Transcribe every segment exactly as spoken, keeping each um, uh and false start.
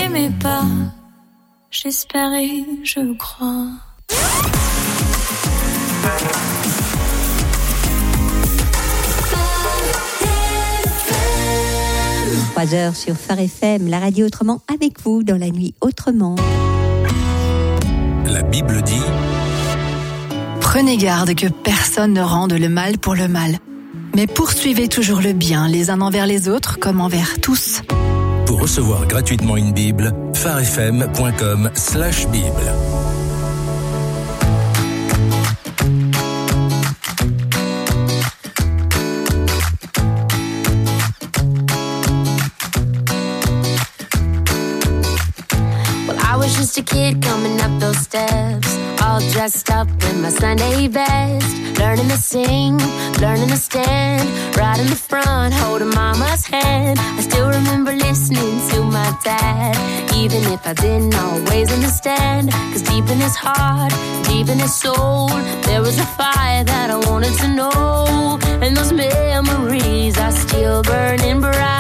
n'aimais pas. J'espérais, je crois. trois heures sur Phare F M, la radio autrement avec vous dans la nuit autrement. La Bible dit: Prenez garde que personne ne rende le mal pour le mal, mais poursuivez toujours le bien les uns envers les autres comme envers tous. Pour recevoir gratuitement une Bible, pharefm point com slash Bible. Just a kid coming up those steps, all dressed up in my Sunday best, learning to sing, learning to stand, right in the front, holding mama's hand. I still remember listening to my dad, even if I didn't always understand, cause deep in his heart, deep in his soul, there was a fire that I wanted to know, and those memories are still burning bright.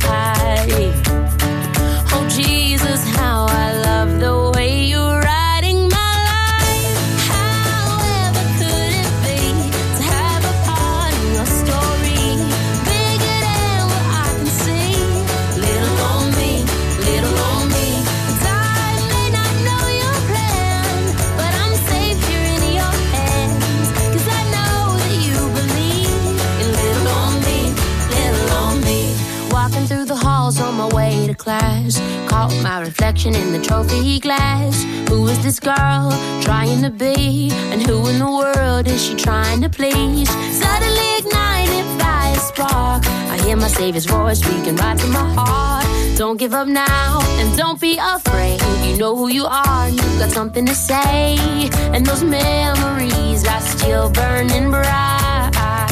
Oh Jesus, how I love the way you're riding my life. However could it be to have a part in your story, bigger than what I can see, little on me, little on me. And I may not know your plan, but I'm safe here in your hands, cause I know that you believe in little on me, little on me. Walking through the halls on my way to class, caught my reflection in the trophy glass. Who is this girl trying to be, and who in the world is she trying to please? Suddenly ignited by a spark, I hear my Savior's voice speaking right to my heart. Don't give up now, and don't be afraid. You know who you are, and you've got something to say, and those memories are still burning bright.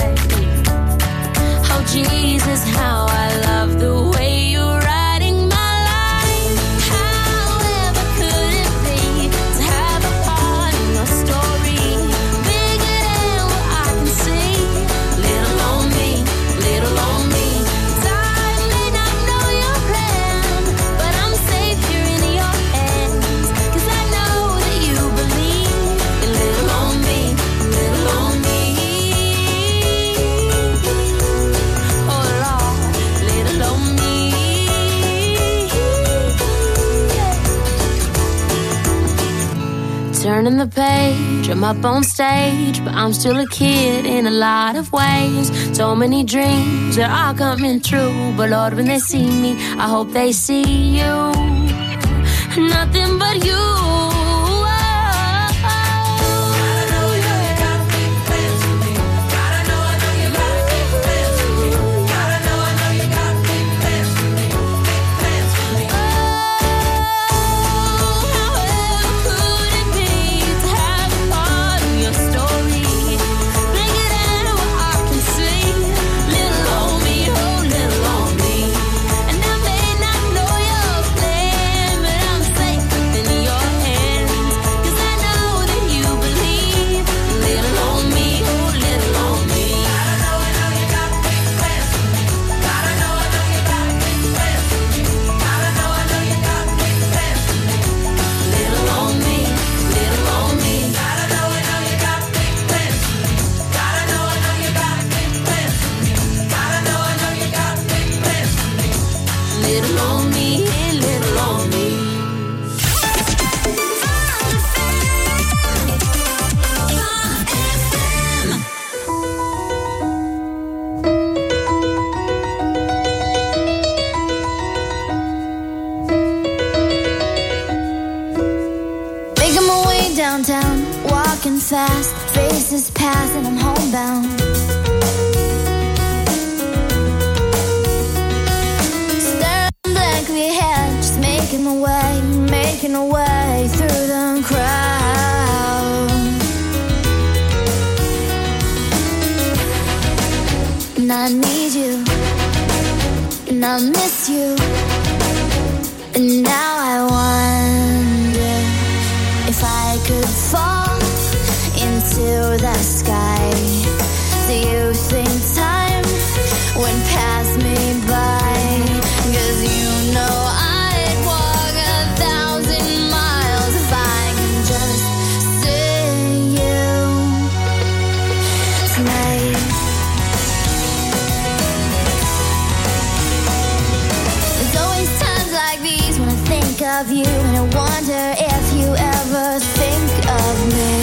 Oh Jesus, how I love the way you're riding my life. However could it be to have a part in your story, bigger than what I can see, little on me, little on me. I may not know your plan, but I'm safe here in your hands, cause I know that you believe in little on me, little on me. Turning the page, I'm up on stage, but I'm still a kid in a lot of ways. So many dreams that are coming true, but Lord, when they see me, I hope they see you. Nothing but you. Downtown, walking fast, faces pass and I'm homebound. Staring blankly ahead, just making my way, making my way through the crowd. And I need you, and I miss you, and now I wonder if I could fall into the sky. Do you think time would pass me by? 'Cause you know I'd walk of you, and I wonder if you ever think of me.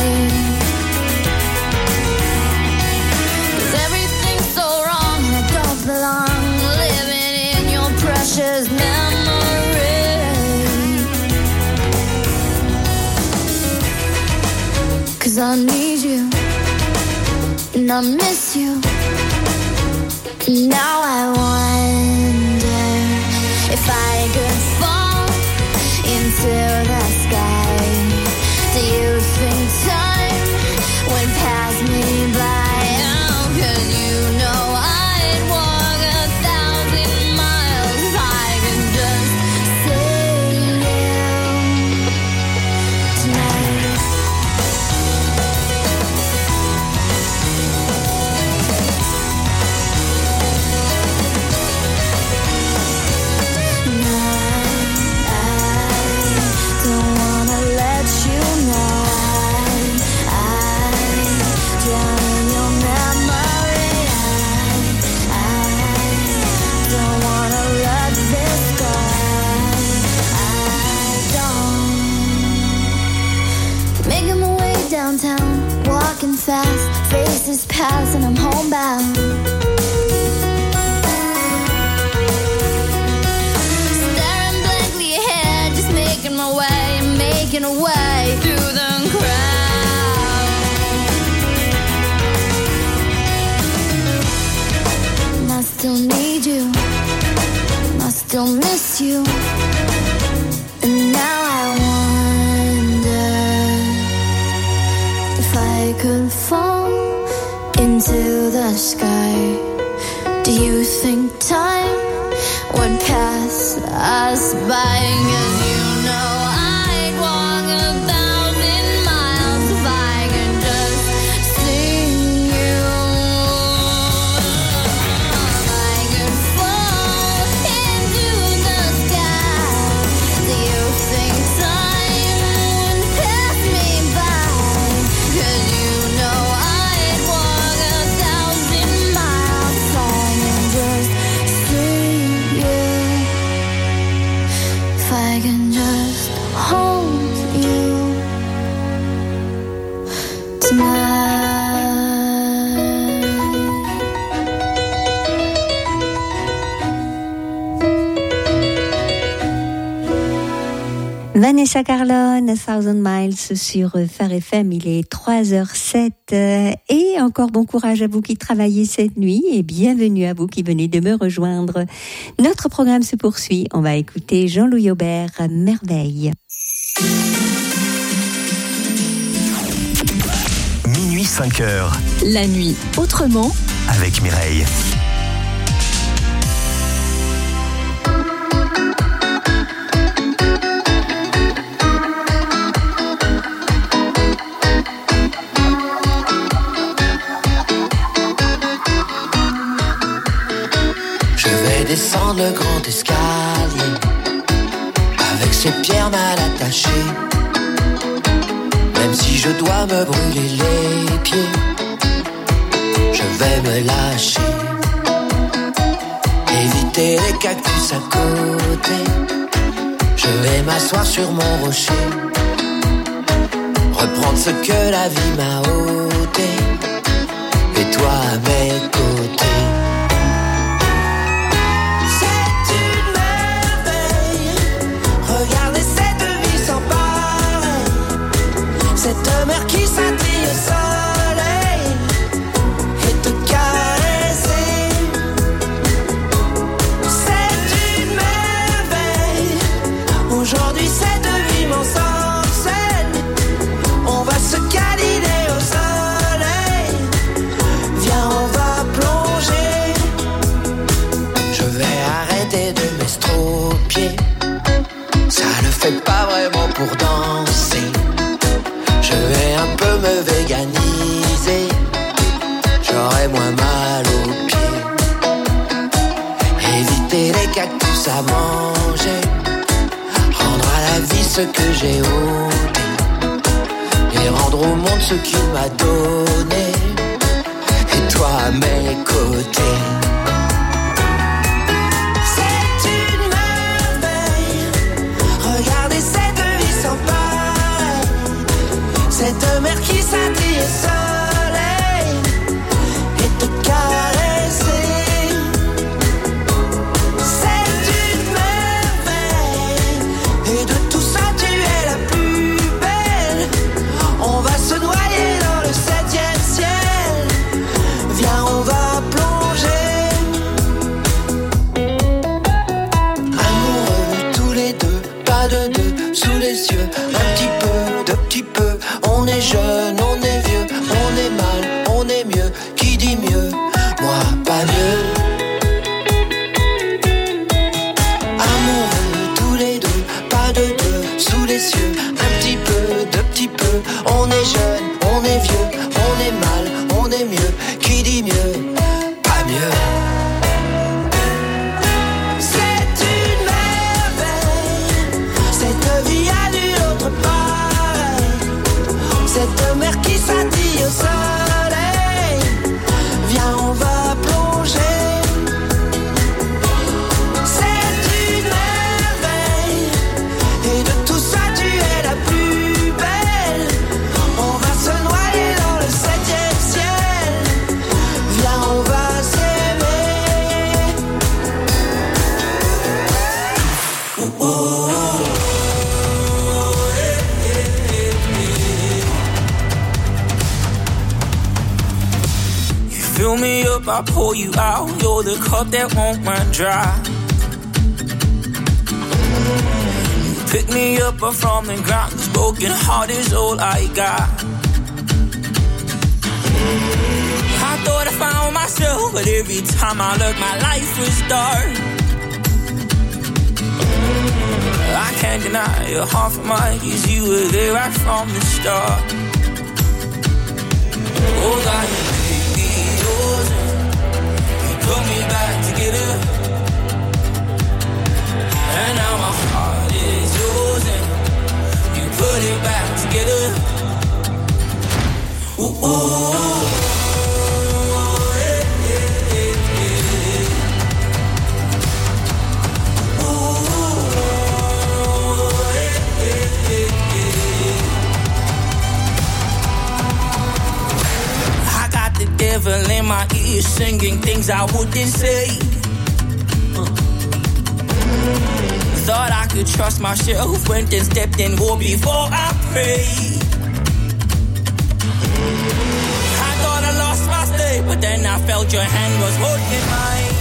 'Cause everything's so wrong and I don't belong living in your precious memory. 'Cause I need you and I miss you. Now I wonder if I could fall into the sky. Do you think time would pass me by? Oh, 'cause you know I'd walk a thousand miles if I could just see you tonight. Downtown, walking fast, faces pass and I'm homebound. Staring blankly ahead, just making my way, making a way through the crowd. And I still need you, and I still miss you. And now I wonder if I could fall into the sky. Do you think time would pass us by? 'Cause you know I'd walk a thousand miles if I could just see you. If I could fall into the sky, do you think time would pass me by? 'Cause you know I'd walk a thousand miles if I can just see you. If I can just hold you tonight. Vanessa Carlone, Thousand Miles sur Phare F M, il est trois heures zéro sept et encore bon courage à vous qui travaillez cette nuit et bienvenue à vous qui venez de me rejoindre. Notre programme se poursuit, on va écouter Jean-Louis Aubert, Merveille. Minuit cinq heures. La nuit autrement Avec Mireille. Descendre le grand escalier avec ses pierres mal attachées. Même si je dois me brûler les pieds, je vais me lâcher. Éviter les cactus à côté, je vais m'asseoir sur mon rocher. Reprendre ce que la vie m'a ôté, et toi à mes côtés. Regardez cette vie sans pareil, cette mer qui scintille au soleil et te caresser. C'est une merveille. Aujourd'hui cette vie m'ensorcelle. On va se câliner au soleil. Viens, on va plonger. Je vais arrêter de m'estropier. Ça ne fait pas vraiment pour danser. Je vais un peu me véganiser. J'aurai moins mal aux pieds. Éviter les cactus à manger. Rendre à la vie ce que j'ai ôté. Et rendre au monde ce qu'il m'a donné. Et toi à mes côtés. Regardez de deux sous les cieux. Un petit peu, de petit peu. On est jeune, on est vieux, on est mal, on est mieux. Qui dit mieux? Moi, pas mieux. Amoureux tous les deux, pas de deux sous les cieux. Un petit peu, de petit peu. On est jeune, on est vieux, on est mal, on est mieux. Qui dit mieux? Pas mieux. Cette mer qui scintille au soleil, viens on va plonger. C'est une merveille, et de tout ça tu es la plus belle. On va se noyer dans le septième ciel, viens on va s'aimer. Oh, oh, oh. Fill me up, I pour you out. You're the cup that won't run dry. You pick me up from the ground. This broken heart is all I got. I thought I found myself, but every time I look, my life was dark. I can't deny you're half of mine, 'cause you were there right from the start. Oh God, put me back together, and now my heart is yours, and you put it back together. Ooh, ooh, ooh. Devil in my ears singing things I wouldn't say. uh. Thought I could trust myself, went and stepped in war before I prayed. I thought I lost my stay, but then I felt your hand was holding mine.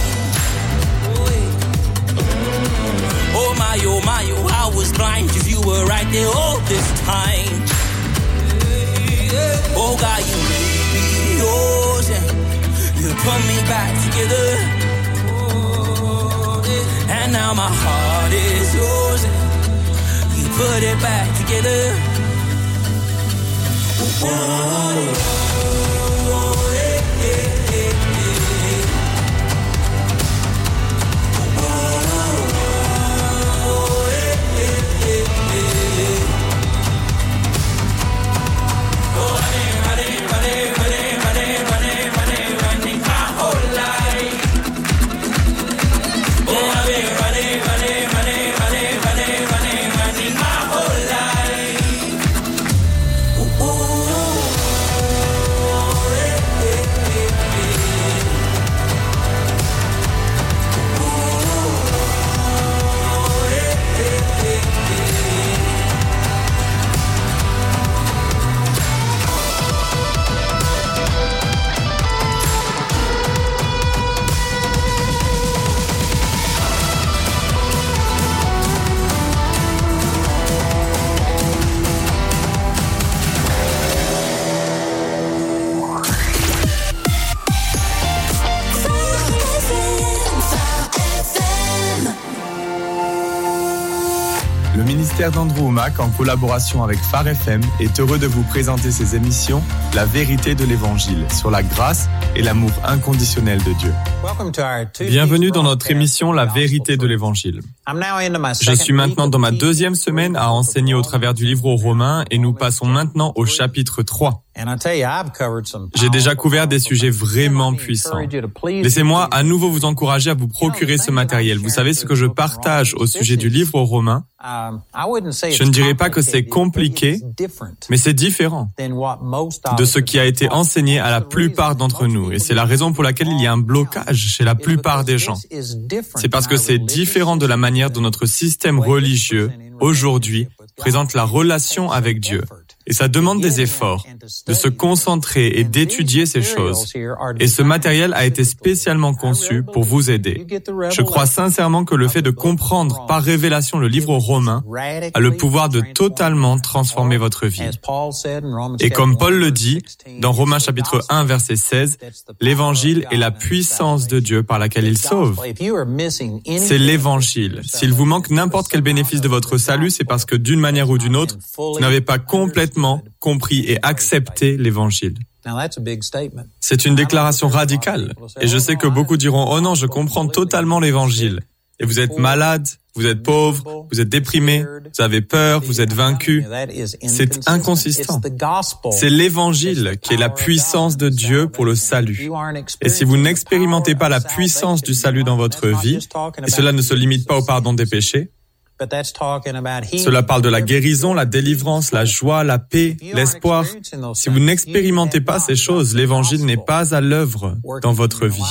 Oh my, oh my, oh, I was blind, 'cause you were right there all this time. Oh God, you made me yours, and you put me back together. And now my heart is yours, and you put it back together. Whoa. Le ministère d'Andrew Wommack, en collaboration avec Phare F M, est heureux de vous présenter ses émissions « La vérité de l'Évangile » sur la grâce et l'amour inconditionnel de Dieu. Bienvenue dans notre émission « La vérité de l'Évangile ». Je suis maintenant dans ma deuxième semaine à enseigner au travers du livre aux Romains et nous passons maintenant au chapitre trois. J'ai déjà couvert des sujets vraiment puissants. Laissez-moi à nouveau vous encourager à vous procurer ce matériel. Vous savez ce que je partage au sujet du livre aux Romains? Je ne dirais pas que c'est compliqué, mais c'est différent de ce qui a été enseigné à la plupart d'entre nous. Et c'est la raison pour laquelle il y a un blocage chez la plupart des gens. C'est parce que c'est différent de la manière dont notre système religieux, aujourd'hui, présente la relation avec Dieu. Et ça demande des efforts, de se concentrer et d'étudier ces choses. Et ce matériel a été spécialement conçu pour vous aider. Je crois sincèrement que le fait de comprendre par révélation le livre aux Romains a le pouvoir de totalement transformer votre vie. Et comme Paul le dit, dans Romains chapitre un, verset seize, l'évangile est la puissance de Dieu par laquelle il sauve. C'est l'évangile. S'il vous manque n'importe quel bénéfice de votre salut, c'est parce que d'une manière ou d'une autre, vous n'avez pas complètement compris et accepté l'évangile. C'est une déclaration radicale. Et je sais que beaucoup diront, oh non, je comprends totalement l'évangile. Et vous êtes malade, vous êtes pauvre, vous êtes déprimé, vous avez peur, vous êtes vaincu. C'est inconsistant. C'est l'évangile qui est la puissance de Dieu pour le salut. Et si vous n'expérimentez pas la puissance du salut dans votre vie, et cela ne se limite pas au pardon des péchés, cela parle de la guérison, la délivrance, la joie, la paix, l'espoir. Si vous n'expérimentez pas ces choses, l'évangile n'est pas à l'œuvre dans votre vie.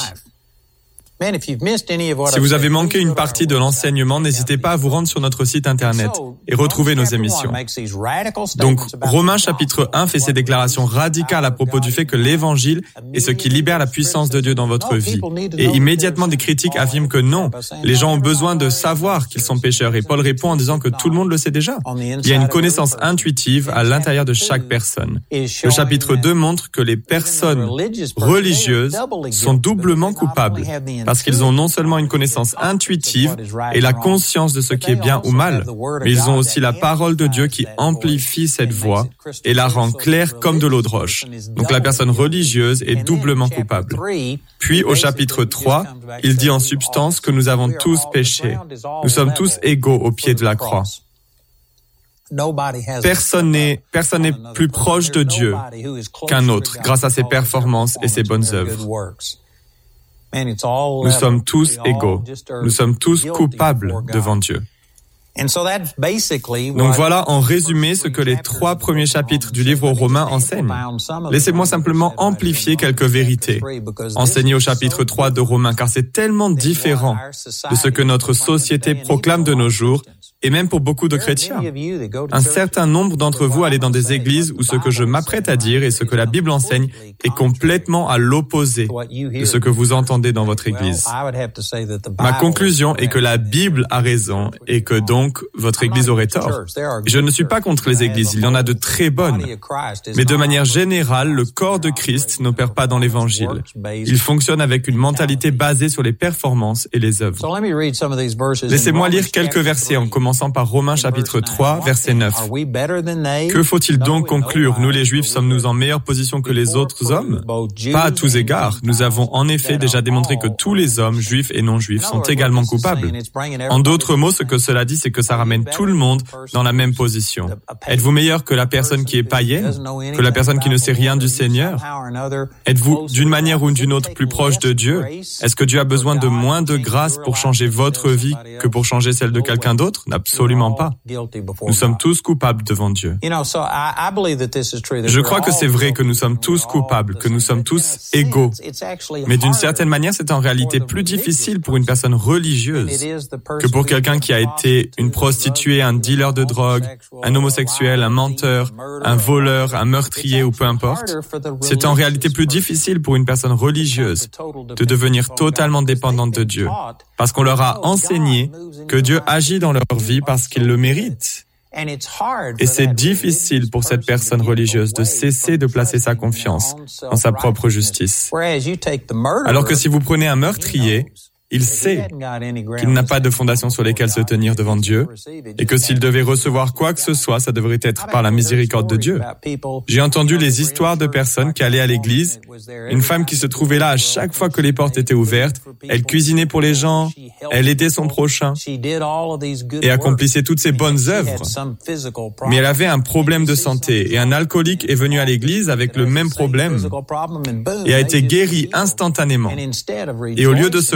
Si vous avez manqué une partie de l'enseignement, n'hésitez pas à vous rendre sur notre site internet et retrouver nos émissions. Donc, Romains chapitre un fait ces déclarations radicales à propos du fait que l'évangile est ce qui libère la puissance de Dieu dans votre vie. Et immédiatement, des critiques affirment que non, les gens ont besoin de savoir qu'ils sont pécheurs. Et Paul répond en disant que tout le monde le sait déjà. Il y a une connaissance intuitive à l'intérieur de chaque personne. Le chapitre deux montre que les personnes religieuses sont doublement coupables, parce qu'ils ont non seulement une connaissance intuitive et la conscience de ce qui est bien ou mal, mais ils ont aussi la parole de Dieu qui amplifie cette voix et la rend claire comme de l'eau de roche. Donc la personne religieuse est doublement coupable. Puis au chapitre trois, il dit en substance que nous avons tous péché. Nous sommes tous égaux au pied de la croix. Personne n'est, personne n'est plus proche de Dieu qu'un autre grâce à ses performances et ses bonnes œuvres. Nous sommes tous égaux. Nous sommes tous coupables devant Dieu. Donc voilà en résumé ce que les trois premiers chapitres du livre aux Romains enseignent. Laissez-moi simplement amplifier quelques vérités enseignées au chapitre trois de Romains, car c'est tellement différent de ce que notre société proclame de nos jours, et même pour beaucoup de chrétiens. Un certain nombre d'entre vous allez dans des églises où ce que je m'apprête à dire et ce que la Bible enseigne est complètement à l'opposé de ce que vous entendez dans votre église. Ma conclusion est que la Bible a raison et que donc votre église aurait tort. Je ne suis pas contre les églises, il y en a de très bonnes. Mais de manière générale, le corps de Christ n'opère pas dans l'évangile. Il fonctionne avec une mentalité basée sur les performances et les œuvres. Laissez-moi lire quelques versets en commençant par Romains chapitre trois, verset neuf. Que faut-il donc conclure? Nous les Juifs sommes-nous en meilleure position que les autres hommes? Pas à tous égards. Nous avons en effet déjà démontré que tous les hommes, juifs et non-juifs, sont également coupables. En d'autres mots, ce que cela dit, c'est que ça ramène tout le monde dans la même position. Êtes-vous meilleur que la personne qui est païenne? Que la personne qui ne sait rien du Seigneur? Êtes-vous d'une manière ou d'une autre plus proche de Dieu? Est-ce que Dieu a besoin de moins de grâce pour changer votre vie que pour changer celle de quelqu'un d'autre? Absolument pas. Nous sommes tous coupables devant Dieu. Je crois que c'est vrai que nous sommes tous coupables, que nous sommes tous égaux. Mais d'une certaine manière, c'est en réalité plus difficile pour une personne religieuse que pour quelqu'un qui a été une prostituée, un dealer de drogue, un homosexuel, un menteur, un voleur, un meurtrier ou peu importe. C'est en réalité plus difficile pour une personne religieuse de devenir totalement dépendante de Dieu, parce qu'on leur a enseigné que Dieu agit dans leur vie parce qu'ils le méritent. Et c'est difficile pour cette personne religieuse de cesser de placer sa confiance en sa propre justice. Alors que si vous prenez un meurtrier, il sait qu'il n'a pas de fondation sur lesquelles se tenir devant Dieu et que s'il devait recevoir quoi que ce soit, ça devrait être par la miséricorde de Dieu. J'ai entendu les histoires de personnes qui allaient à l'église, une femme qui se trouvait là à chaque fois que les portes étaient ouvertes, elle cuisinait pour les gens, elle aidait son prochain et accomplissait toutes ces bonnes œuvres. Mais elle avait un problème de santé et un alcoolique est venu à l'église avec le même problème et a été guéri instantanément. Et au lieu de se réjouir,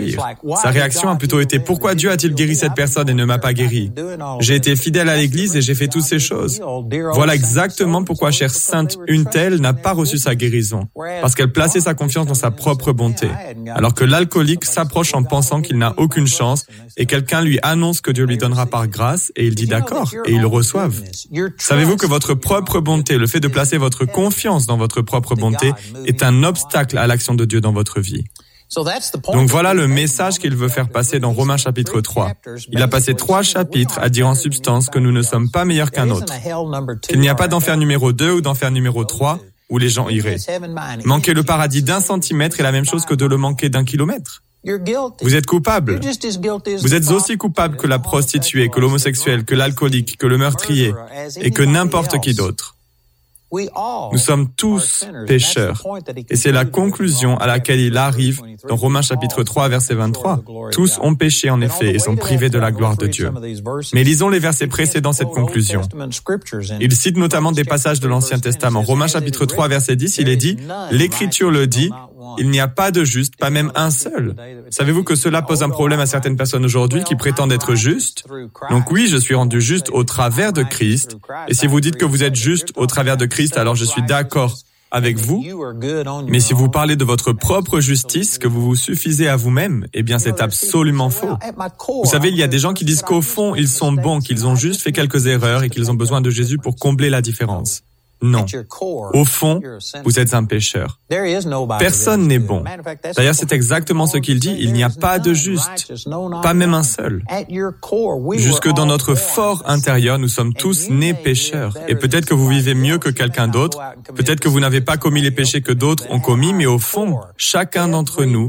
réjouir. Sa réaction a plutôt été « Pourquoi Dieu a-t-il guéri cette personne et ne m'a pas guéri ? J'ai été fidèle à l'Église et j'ai fait toutes ces choses. » Voilà exactement pourquoi chère sainte une telle n'a pas reçu sa guérison, parce qu'elle plaçait sa confiance dans sa propre bonté, alors que l'alcoolique s'approche en pensant qu'il n'a aucune chance et quelqu'un lui annonce que Dieu lui donnera par grâce et il dit d'accord et ils le reçoivent. Savez-vous que votre propre bonté, le fait de placer votre confiance dans votre propre bonté est un obstacle à l'action de Dieu dans votre vie. Donc voilà le message qu'il veut faire passer dans Romains chapitre trois. Il a passé trois chapitres à dire en substance que nous ne sommes pas meilleurs qu'un autre, qu'il n'y a pas d'enfer numéro deux ou d'enfer numéro trois où les gens iraient. Manquer le paradis d'un centimètre est la même chose que de le manquer d'un kilomètre. Vous êtes coupable. Vous êtes aussi coupable que la prostituée, que l'homosexuel, que l'alcoolique, que le meurtrier et que n'importe qui d'autre. Nous sommes tous pécheurs. Et c'est la conclusion à laquelle il arrive dans Romains chapitre trois, verset vingt-trois. Tous ont péché en effet et sont privés de la gloire de Dieu. Mais lisons les versets précédents cette conclusion. Il cite notamment des passages de l'Ancien Testament. Romains chapitre trois, verset dix, il est dit « L'Écriture le dit, il n'y a pas de juste, pas même un seul. » Savez-vous que cela pose un problème à certaines personnes aujourd'hui qui prétendent être justes? Donc oui, je suis rendu juste au travers de Christ. Et si vous dites que vous êtes juste au travers de Christ, alors je suis d'accord avec vous. Mais si vous parlez de votre propre justice, que vous vous suffisez à vous-même, eh bien c'est absolument faux. Vous savez, il y a des gens qui disent qu'au fond, ils sont bons, qu'ils ont juste fait quelques erreurs et qu'ils ont besoin de Jésus pour combler la différence. Non. Au fond, vous êtes un pécheur. Personne n'est bon. D'ailleurs, c'est exactement ce qu'il dit. Il n'y a pas de juste, pas même un seul. Jusque dans notre fort intérieur, nous sommes tous nés pécheurs. Et peut-être que vous vivez mieux que quelqu'un d'autre. Peut-être que vous n'avez pas commis les péchés que d'autres ont commis, mais au fond, chacun d'entre nous,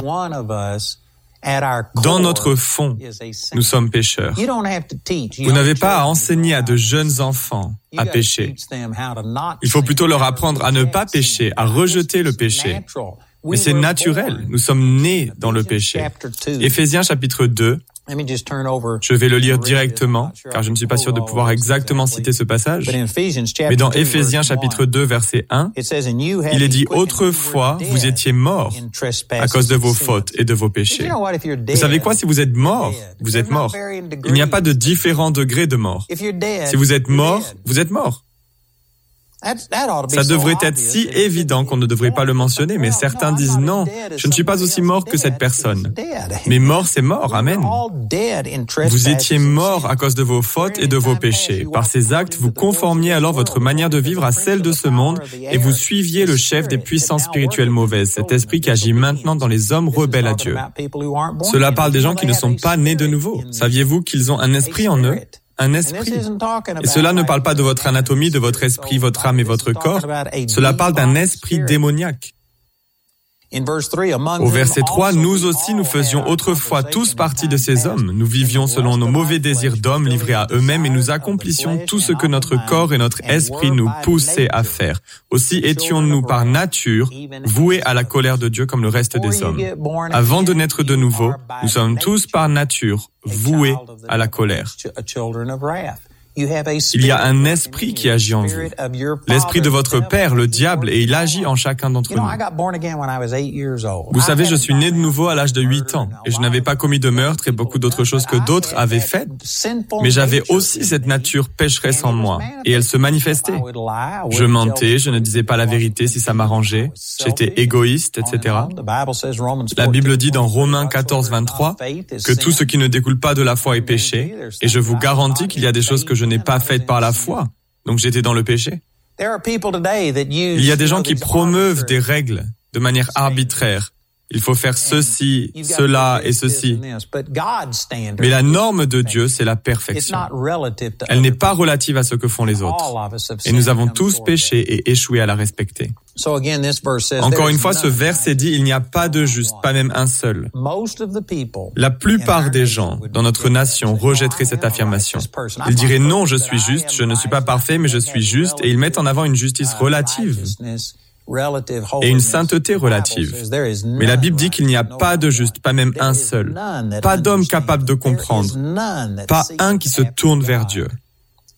dans notre fond, nous sommes pécheurs. Vous n'avez pas à enseigner à de jeunes enfants à pécher. Il faut plutôt leur apprendre à ne pas pécher, à rejeter le péché. Mais c'est naturel, nous sommes nés dans le péché. Éphésiens chapitre deux, je vais le lire directement, car je ne suis pas sûr de pouvoir exactement citer ce passage. Mais dans Éphésiens chapitre deux, verset un, il est dit « Autrefois, vous étiez morts à cause de vos fautes et de vos péchés. » Vous savez quoi? Si vous êtes mort, vous êtes mort. Il n'y a pas de différents degrés de mort. Si vous êtes mort, vous êtes mort. Ça devrait être si évident qu'on ne devrait pas le mentionner, mais certains disent non, je ne suis pas aussi mort que cette personne. Mais mort, c'est mort, amen. Vous étiez mort à cause de vos fautes et de vos péchés. Par ces actes, vous conformiez alors votre manière de vivre à celle de ce monde et vous suiviez le chef des puissances spirituelles mauvaises, cet esprit qui agit maintenant dans les hommes rebelles à Dieu. Cela parle des gens qui ne sont pas nés de nouveau. Saviez-vous qu'ils ont un esprit en eux? Un esprit. Et cela ne parle pas de votre anatomie, de votre esprit, votre âme et votre corps. Cela parle d'un esprit démoniaque. Au verset trois, nous aussi nous faisions autrefois tous partie de ces hommes. Nous vivions selon nos mauvais désirs d'hommes livrés à eux-mêmes et nous accomplissions tout ce que notre corps et notre esprit nous poussaient à faire. Aussi étions-nous par nature voués à la colère de Dieu comme le reste des hommes. Avant de naître de nouveau, nous sommes tous par nature voués à la colère. Il y a un esprit qui agit en vous, l'esprit de votre père, le diable, et il agit en chacun d'entre nous. Vous savez, je suis né de nouveau à l'âge de huit ans, et je n'avais pas commis de meurtre et beaucoup d'autres choses que d'autres avaient faites, mais j'avais aussi cette nature pécheresse en moi, et elle se manifestait. Je mentais, je ne disais pas la vérité si ça m'arrangeait, j'étais égoïste, et cetera. La Bible dit dans Romains quatorze, vingt-trois que tout ce qui ne découle pas de la foi est péché, et je vous garantis qu'il y a des choses que je Je n'ai pas faite par la foi, donc j'étais dans le péché. Il y a des gens qui promeuvent des règles de manière arbitraire. Il faut faire ceci, cela et ceci. Mais la norme de Dieu, c'est la perfection. Elle n'est pas relative à ce que font les autres. Et nous avons tous péché et échoué à la respecter. Encore une fois, ce verset dit, il n'y a pas de juste, pas même un seul. La plupart des gens dans notre nation rejetteraient cette affirmation. Ils diraient, non, je suis juste, je ne suis pas parfait, mais je suis juste, et ils mettent en avant une justice relative et une sainteté relative. Mais la Bible dit qu'il n'y a pas de juste, pas même un seul. Pas d'homme capable de comprendre. Pas un qui se tourne vers Dieu.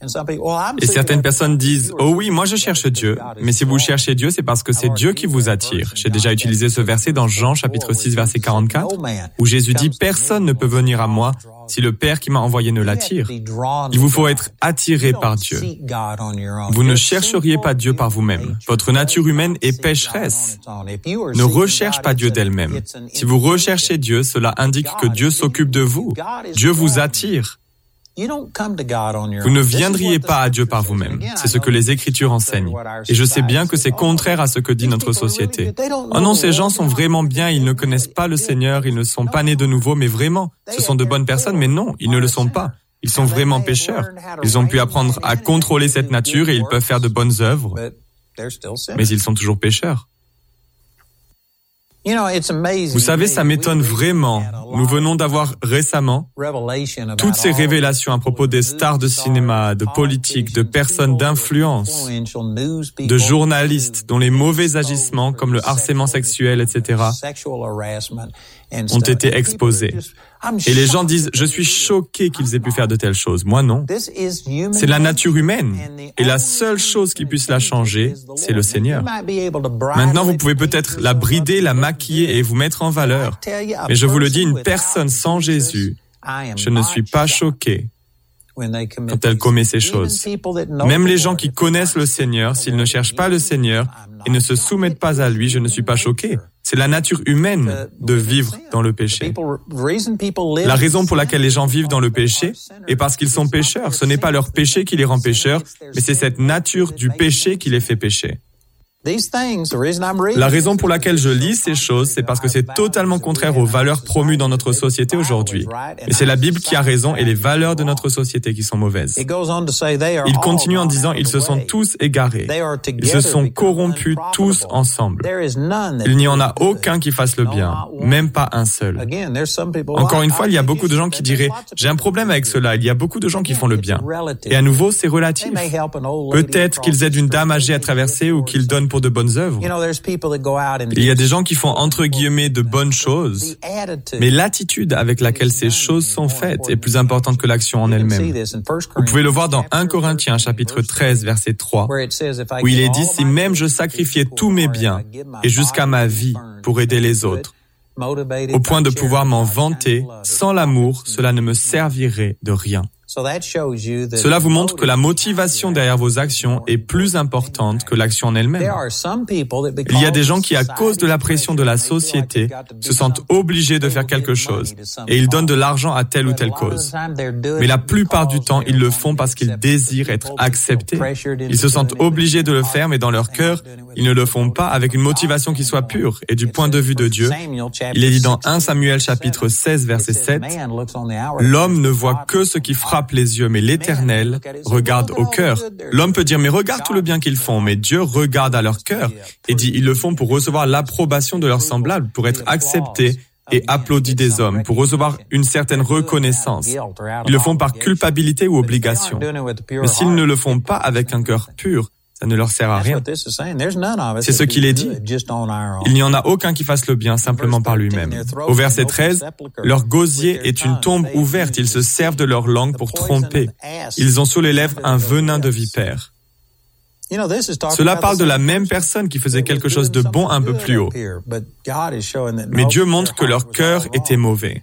Et certaines personnes disent « Oh oui, moi je cherche Dieu. » Mais si vous cherchez Dieu, c'est parce que c'est Dieu qui vous attire. J'ai déjà utilisé ce verset dans Jean chapitre six, verset quarante-quatre, où Jésus dit « Personne ne peut venir à moi si le Père qui m'a envoyé ne l'attire. » Il vous faut être attiré par Dieu. Vous ne chercheriez pas Dieu par vous-même. Votre nature humaine est pécheresse. Ne recherche pas Dieu d'elle-même. Si vous recherchez Dieu, cela indique que Dieu s'occupe de vous. Dieu vous attire. Vous ne viendriez pas à Dieu par vous-même. C'est ce que les Écritures enseignent. Et je sais bien que c'est contraire à ce que dit notre société. Oh non, ces gens sont vraiment bien, ils ne connaissent pas le Seigneur, ils ne sont pas nés de nouveau, mais vraiment, ce sont de bonnes personnes, mais non, ils ne le sont pas. Ils sont vraiment pécheurs. Ils ont pu apprendre à contrôler cette nature et ils peuvent faire de bonnes œuvres, mais ils sont toujours pécheurs. Vous savez, ça m'étonne vraiment. Nous venons d'avoir récemment toutes ces révélations à propos des stars de cinéma, de politique, de personnes d'influence, de journalistes dont les mauvais agissements comme le harcèlement sexuel, et cetera, ont été exposés. Et les gens disent, je suis choqué qu'ils aient pu faire de telles choses. Moi, non. C'est la nature humaine. Et la seule chose qui puisse la changer, c'est le Seigneur. Maintenant, vous pouvez peut-être la brider, la maquiller et vous mettre en valeur. Mais je vous le dis, une personne sans Jésus, je ne suis pas choqué quand elle commet ces choses. Même les gens qui connaissent le Seigneur, s'ils ne cherchent pas le Seigneur et ne se soumettent pas à lui, je ne suis pas choqué. C'est la nature humaine de vivre dans le péché. La raison pour laquelle les gens vivent dans le péché est parce qu'ils sont pécheurs. Ce n'est pas leur péché qui les rend pécheurs, mais c'est cette nature du péché qui les fait pécher. La raison pour laquelle je lis ces choses, c'est parce que c'est totalement contraire aux valeurs promues dans notre société aujourd'hui. Mais c'est la Bible qui a raison et les valeurs de notre société qui sont mauvaises. Il continue en disant, ils se sont tous égarés. Ils se sont corrompus tous ensemble. Il n'y en a aucun qui fasse le bien, même pas un seul. Encore une fois, il y a beaucoup de gens qui diraient, j'ai un problème avec cela, il y a beaucoup de gens qui font le bien. Et à nouveau, c'est relatif. Peut-être qu'ils aident une dame âgée à traverser ou qu'ils donnent pour de bonnes œuvres. Il y a des gens qui font entre guillemets de bonnes choses, mais l'attitude avec laquelle ces choses sont faites est plus importante que l'action en elle-même. Vous pouvez le voir dans un Corinthiens chapitre treize verset trois, où il est dit, si même je sacrifiais tous mes biens et jusqu'à ma vie pour aider les autres, au point de pouvoir m'en vanter, sans l'amour, cela ne me servirait de rien. Cela vous montre que la motivation derrière vos actions est plus importante que l'action en elle-même. Il y a des gens qui, à cause de la pression de la société, se sentent obligés de faire quelque chose et ils donnent de l'argent à telle ou telle cause. Mais la plupart du temps, ils le font parce qu'ils désirent être acceptés. Ils se sentent obligés de le faire, mais dans leur cœur, ils ne le font pas avec une motivation qui soit pure. Et du point de vue de Dieu, il est dit dans un Samuel chapitre seize verset sept, « L'homme ne voit que ce qui frappe les yeux, mais l'Éternel regarde au cœur. » L'homme peut dire, mais regarde tout le bien qu'ils font, mais Dieu regarde à leur cœur et dit, ils le font pour recevoir l'approbation de leurs semblables, pour être acceptés et applaudis des hommes, pour recevoir une certaine reconnaissance. Ils le font par culpabilité ou obligation. Mais s'ils ne le font pas avec un cœur pur, ça ne leur sert à rien. C'est ce qu'il est dit. Il n'y en a aucun qui fasse le bien simplement par lui-même. Au verset treize, leur gosier est une tombe ouverte. Ils se servent de leur langue pour tromper. Ils ont sur les lèvres un venin de vipère. Cela parle de la même personne qui faisait quelque chose de bon un peu plus haut. Mais Dieu montre que leur cœur était mauvais.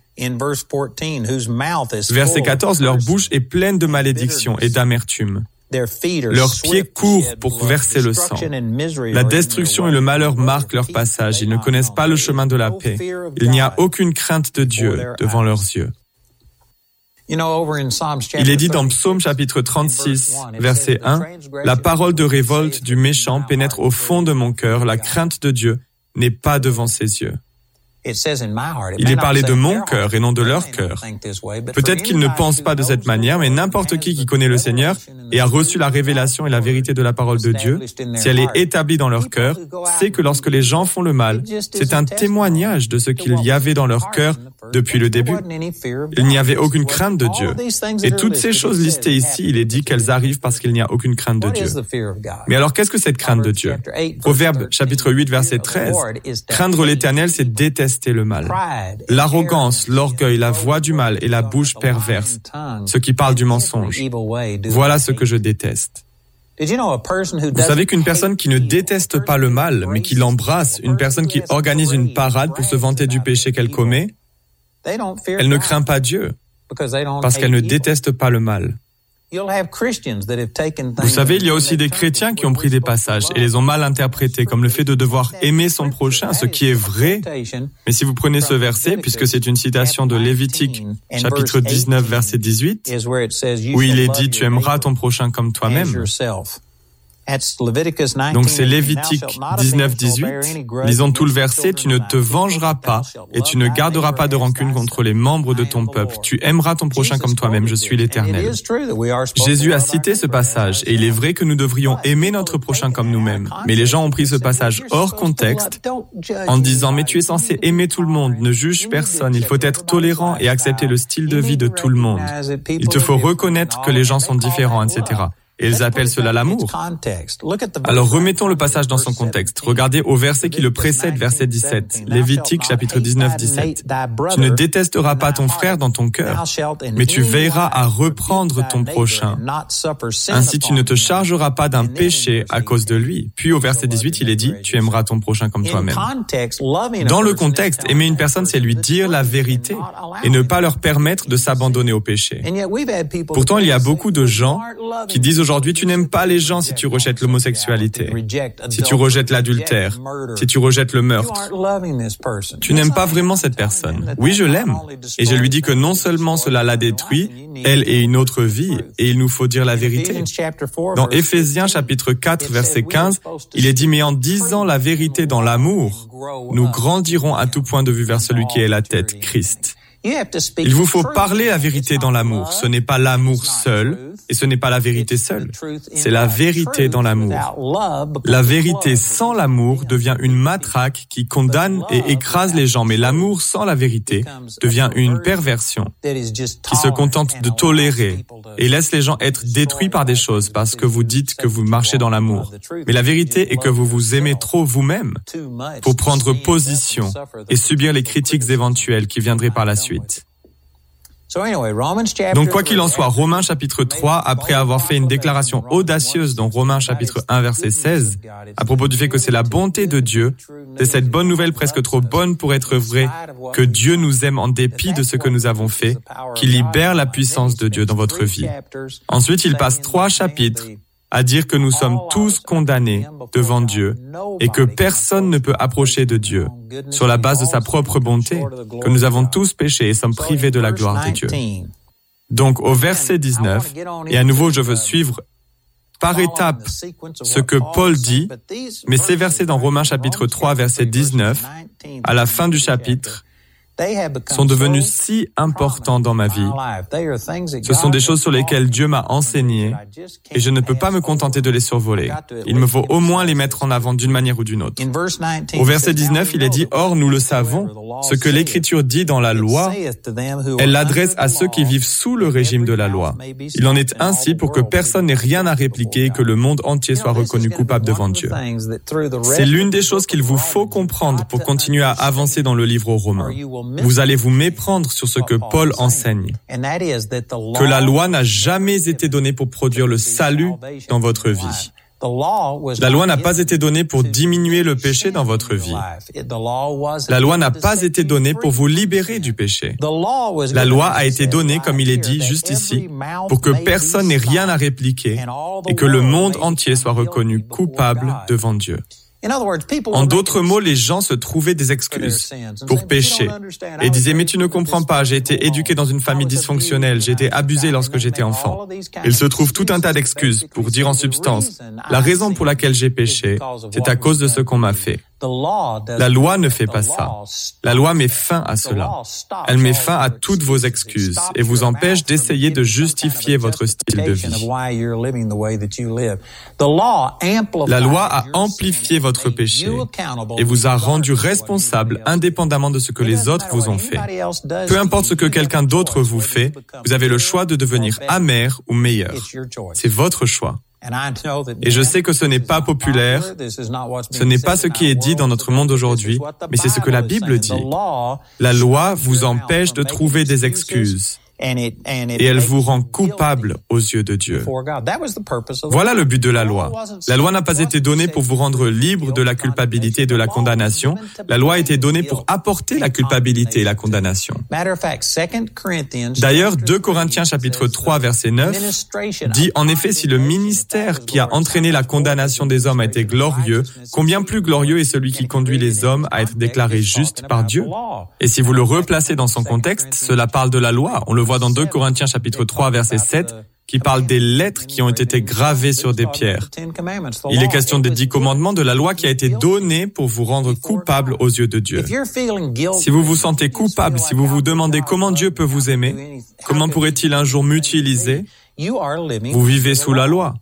Verset quatorze, leur bouche est pleine de malédiction et d'amertume. Leurs pieds courent pour verser le sang. La destruction et le malheur marquent leur passage. Ils ne connaissent pas le chemin de la paix. Il n'y a aucune crainte de Dieu devant leurs yeux. Il est dit dans Psaume chapitre trente-six, verset un, « La parole de révolte du méchant pénètre au fond de mon cœur. La crainte de Dieu n'est pas devant ses yeux. » Il est parlé de mon cœur et non de leur cœur. Peut-être qu'ils ne pensent pas de cette manière, mais n'importe qui qui connaît le Seigneur et a reçu la révélation et la vérité de la parole de Dieu, si elle est établie dans leur cœur, sait que lorsque les gens font le mal, c'est un témoignage de ce qu'il y avait dans leur cœur depuis le début. Il n'y avait aucune crainte de Dieu. Et toutes ces choses listées ici, il est dit qu'elles arrivent parce qu'il n'y a aucune crainte de Dieu. Mais alors, qu'est-ce que cette crainte de Dieu? Proverbe chapitre huit, verset treize. Craindre l'Éternel, c'est détester le mal. L'arrogance, l'orgueil, la voix du mal et la bouche perverse, ceux qui parlent du mensonge. Voilà ce que je déteste. Vous savez qu'une personne qui ne déteste pas le mal, mais qui l'embrasse, une personne qui organise une parade pour se vanter du péché qu'elle commet, elle ne craint pas Dieu, parce qu'elle ne déteste pas le mal. Vous savez, il y a aussi des chrétiens qui ont pris des passages et les ont mal interprétés, comme le fait de devoir aimer son prochain, ce qui est vrai. Mais si vous prenez ce verset, puisque c'est une citation de Lévitique, chapitre dix-neuf, verset dix-huit, où il est dit « Tu aimeras ton prochain comme toi-même », donc c'est Lévitique dix-neuf, dix-huit. Lisons tout le verset. Tu ne te vengeras pas et tu ne garderas pas de rancune contre les membres de ton peuple. Tu aimeras ton prochain comme toi-même. Je suis l'Éternel. Jésus a cité ce passage et il est vrai que nous devrions aimer notre prochain comme nous-mêmes. Mais les gens ont pris ce passage hors contexte en disant mais tu es censé aimer tout le monde, ne juge personne. Il faut être tolérant et accepter le style de vie de tout le monde. Il te faut reconnaître que les gens sont différents, et cetera. Et ils appellent cela l'amour. Alors remettons le passage dans son contexte. Regardez au verset qui le précède, verset dix-sept. Lévitique, chapitre dix-neuf, dix-sept. Tu ne détesteras pas ton frère dans ton cœur, mais tu veilleras à reprendre ton prochain. Ainsi tu ne te chargeras pas d'un péché à cause de lui. Puis au verset dix-huit, il est dit, tu aimeras ton prochain comme toi-même. Dans le contexte, aimer une personne, c'est lui dire la vérité et ne pas leur permettre de s'abandonner au péché. Pourtant, il y a beaucoup de gens qui disent aujourd'hui, tu n'aimes pas les gens si tu rejettes l'homosexualité, si tu rejettes l'adultère, si tu rejettes le meurtre. Tu n'aimes pas vraiment cette personne. Oui, je l'aime. Et je lui dis que non seulement cela la détruit, elle et une autre vie, et il nous faut dire la vérité. Dans Éphésiens chapitre quatre, verset quinze, il est dit, mais en disant la vérité dans l'amour, nous grandirons à tout point de vue vers celui qui est la tête, Christ. Il vous faut parler la vérité dans l'amour. Ce n'est pas l'amour seul et ce n'est pas la vérité seule. C'est la vérité dans l'amour. La vérité sans l'amour devient une matraque qui condamne et écrase les gens, mais l'amour sans la vérité devient une perversion qui se contente de tolérer et laisse les gens être détruits par des choses parce que vous dites que vous marchez dans l'amour. Mais la vérité est que vous vous aimez trop vous-même pour prendre position et subir les critiques éventuelles qui viendraient par la suite. Donc, quoi qu'il en soit, Romains chapitre trois, après avoir fait une déclaration audacieuse dans Romains chapitre un, verset seize, à propos du fait que c'est la bonté de Dieu, c'est cette bonne nouvelle presque trop bonne pour être vraie, que Dieu nous aime en dépit de ce que nous avons fait, qui libère la puissance de Dieu dans votre vie. Ensuite, il passe trois chapitres à dire que nous sommes tous condamnés devant Dieu et que personne ne peut approcher de Dieu sur la base de sa propre bonté, que nous avons tous péché et sommes privés de la gloire de Dieu. Donc au verset dix-neuf, et à nouveau je veux suivre par étapes ce que Paul dit, mais ces versets dans Romains chapitre trois, verset dix-neuf, à la fin du chapitre, sont devenus si importants dans ma vie. Ce sont des choses sur lesquelles Dieu m'a enseigné et je ne peux pas me contenter de les survoler. Il me faut au moins les mettre en avant d'une manière ou d'une autre. Au verset dix-neuf, il est dit « Or, nous le savons, ce que l'Écriture dit dans la loi, elle l'adresse à ceux qui vivent sous le régime de la loi. Il en est ainsi pour que personne n'ait rien à répliquer et que le monde entier soit reconnu coupable devant Dieu. » C'est l'une des choses qu'il vous faut comprendre pour continuer à avancer dans le livre aux Romains. Vous allez vous méprendre sur ce que Paul enseigne, que la loi n'a jamais été donnée pour produire le salut dans votre vie. La loi n'a pas été donnée pour diminuer le péché dans votre vie. La loi n'a pas été donnée pour vous libérer du péché. La loi a été donnée, comme il est dit juste ici, pour que personne n'ait rien à répliquer et que le monde entier soit reconnu coupable devant Dieu. En d'autres mots, les gens se trouvaient des excuses pour pécher et disaient « Mais tu ne comprends pas, j'ai été éduqué dans une famille dysfonctionnelle, j'ai été abusé lorsque j'étais enfant. » Il se trouve tout un tas d'excuses pour dire en substance « La raison pour laquelle j'ai péché, c'est à cause de ce qu'on m'a fait. » La loi ne fait pas ça. La loi met fin à cela. Elle met fin à toutes vos excuses et vous empêche d'essayer de justifier votre style de vie. La loi a amplifié votre péché et vous a rendu responsable indépendamment de ce que les autres vous ont fait. Peu importe ce que quelqu'un d'autre vous fait, vous avez le choix de devenir amer ou meilleur. C'est votre choix. Et je sais que ce n'est pas populaire, ce n'est pas ce qui est dit dans notre monde aujourd'hui, mais c'est ce que la Bible dit. La loi vous empêche de trouver des excuses. Et elle vous rend coupable aux yeux de Dieu. Voilà le but de la loi. La loi n'a pas été donnée pour vous rendre libre de la culpabilité et de la condamnation. La loi a été donnée pour apporter la culpabilité et la condamnation. D'ailleurs, deux Corinthiens chapitre trois verset neuf dit en effet si le ministère qui a entraîné la condamnation des hommes a été glorieux, combien plus glorieux est celui qui conduit les hommes à être déclarés justes par Dieu. Et si vous le replacez dans son contexte, cela parle de la loi. On le voit dans deux Corinthiens chapitre trois verset sept qui parle des lettres qui ont été gravées sur des pierres. Il est question des dix commandements de la loi qui a été donnée pour vous rendre coupable aux yeux de Dieu. Si vous vous sentez coupable, si vous vous demandez comment Dieu peut vous aimer, comment pourrait-il un jour m'utiliser, vous vivez sous la loi.